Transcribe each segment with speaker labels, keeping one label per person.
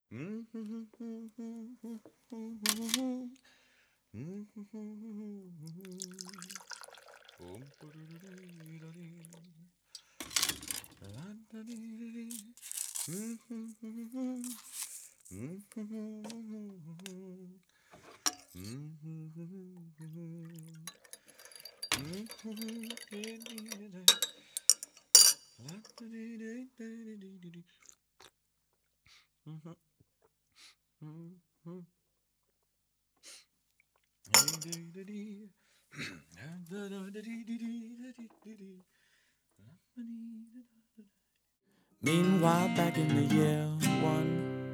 Speaker 1: Meanwhile, back in the year one,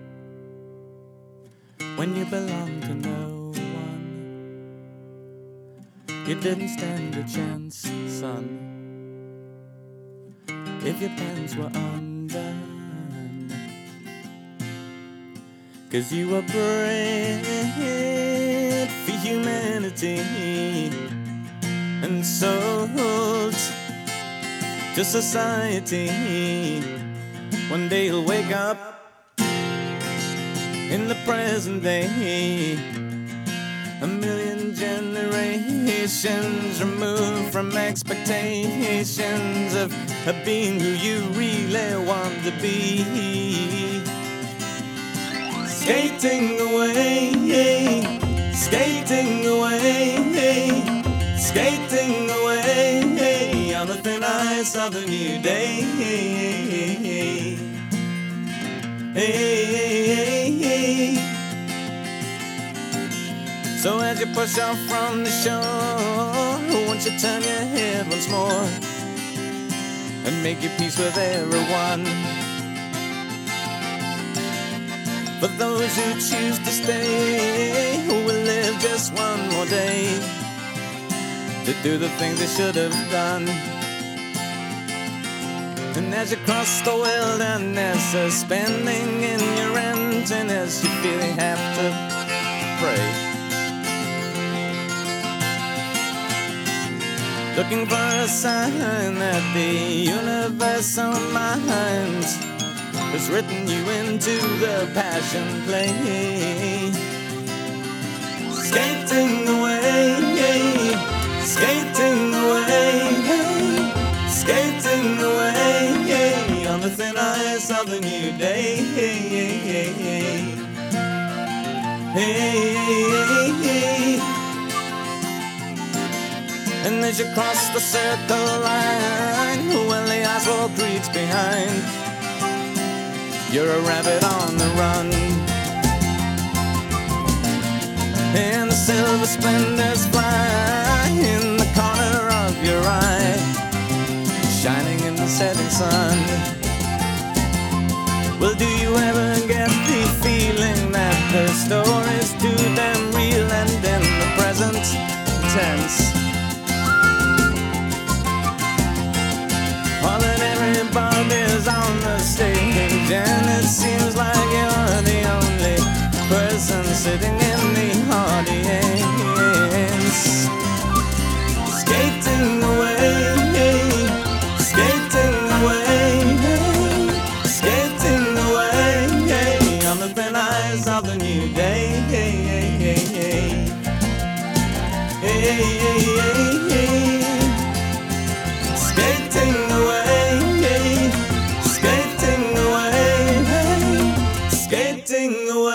Speaker 1: when you belonged to no one, you didn't stand a chance, son, if your pants were undone. 'Cause you were bred for humanity and sold to society. One day you'll wake up in the present day, a million generations removed from expectations of being who you really want to be. Skating away, skating away, skating away on the thin ice of the new day. So as you push off from the shore, won't you turn your head once more and make your peace with everyone? For those who choose to stay, who will live just one more day to do the things they should have done. And as you cross the wilderness, suspending in your emptiness, you feel you have to pray, looking for a sign that the universal mind has written you into the passion play. Skating away, skating away, skating away on the thin ice of the new day. And as you cross the circle line, well, the asphalt creaks behind. You're a rabbit on the run, and the silver splendors fly in the corner of your eye, shining in the setting sun. Well, do you ever get the feeling that the story's too damn real and in the present tense? All that everybody's on the stage, and it seems like you're the only person sitting in the audience. Skating away, skating away, skating away on the thin ice of the new day. Skating away, skating away, skating away.